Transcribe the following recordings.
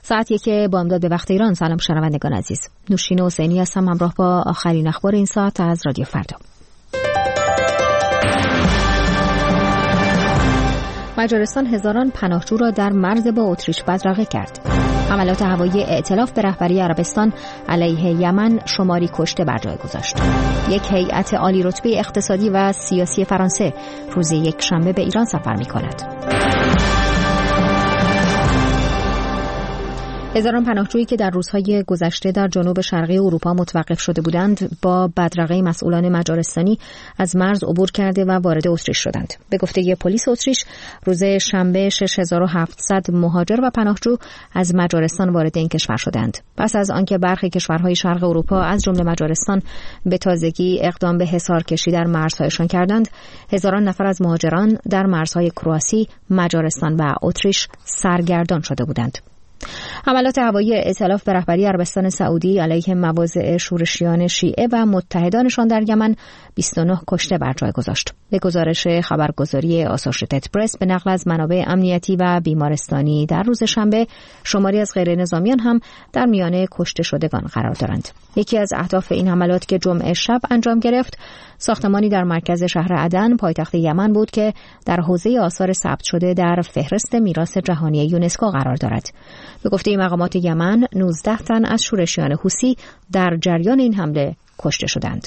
ساعت 1 بامداد به وقت ایران. سلام شنوندگان عزیز، نوشین حسینی هستم همراه با آخرین اخبار این ساعت از رادیو فردا. مجارستان هزاران پناهجو را در مرز با اتریش بدرقه کرد. حملات هوایی ائتلاف به رهبری عربستان علیه یمن شماری کشته بر جای گذاشت. یک هیئت عالی رتبه اقتصادی و سیاسی فرانسه روز یک شنبه به ایران سفر می‌کند. هزاران پناهجویی که در روزهای گذشته در جنوب شرقی اروپا متوقف شده بودند با بدرقه مسئولان مجارستانی از مرز عبور کرده و وارد اتریش شدند. به گفته پلیس اتریش روز شنبه 6700 مهاجر و پناهجو از مجارستان وارد این کشور شدند. پس از آنکه برخی کشورهای شرق اروپا از جمله مجارستان به تازگی اقدام به حصارکشی در مرزهایشان کردند، هزاران نفر از مهاجران در مرزهای کرواسی، مجارستان و اتریش سرگردان شده بودند. حملات هوایی ائتلاف به رهبری عربستان سعودی علیه مواضع شورشیان شیعه و متحدانشان در یمن 29 کشته بر جای گذاشت. به گزارش خبرگزاری آسوشیتد پرس به نقل از منابع امنیتی و بیمارستانی در روز شنبه، شماری از غیر نظامیان هم در میان کشته شدگان قرار دارند. یکی از اهداف این حملات که جمعه شب انجام گرفت، ساختمانی در مرکز شهر عدن پایتخت یمن بود که در حوزه آثار ثبت شده در فهرست میراث جهانی یونسکو قرار دارد. به گفته مقامات یمن 19 تن از شورشیان حوثی در جریان این حمله کشته شدند.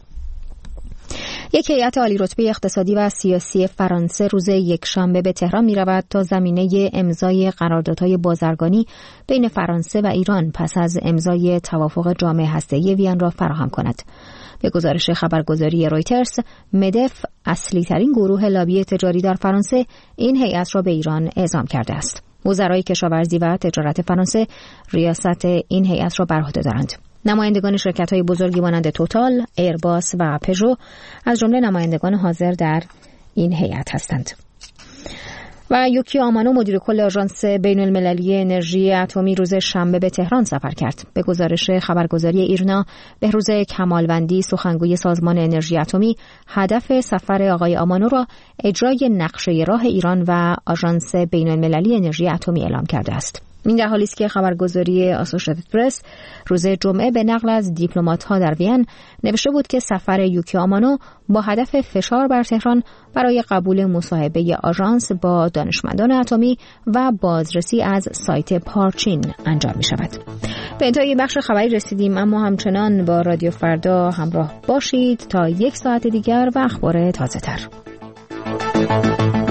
یک هیئت عالی رتبه اقتصادی و سیاسی فرانسه روز یک شنبه به تهران می رود تا زمینه امضای قراردادهای بازرگانی بین فرانسه و ایران پس از امضای توافق جامع هسته‌ای وین را فراهم کند. به گزارش خبرگزاری رویترز، مدف، اصلی ترین گروه لابی تجاری در فرانسه، این هیئت را به ایران اعزام کرده است. وزرای کشاورزی و تجارت فرانسه ریاست این هیئت را بر عهده دارند. نمایندگان شرکت‌های بزرگی مانند توتال، ایرباس و پژو از جمله نمایندگان حاضر در این هیئت هستند. و یوکی آمانو مدیر کل آژانس بین‌المللی انرژی اتمی روز شنبه به تهران سفر کرد. به گزارش خبرگزاری ایرنا، بهروز کمالوندی سخنگوی سازمان انرژی اتمی هدف سفر آقای آمانو را اجرای نقشه راه ایران و آژانس بین‌المللی انرژی اتمی اعلام کرده است. این در حالی است که خبرگزاری آسوشیتد پرس روز جمعه به نقل از دیپلمات‌ها در وین نوشته بود که سفر یوکی آمانو با هدف فشار بر تهران برای قبول مصاحبه آژانس با دانشمندان اتمی و بازرسی از سایت پارچین انجام می شود. به انتهای بخش خبری رسیدیم، اما همچنان با رادیو فردا همراه باشید تا یک ساعت دیگر و اخبار تازه تر.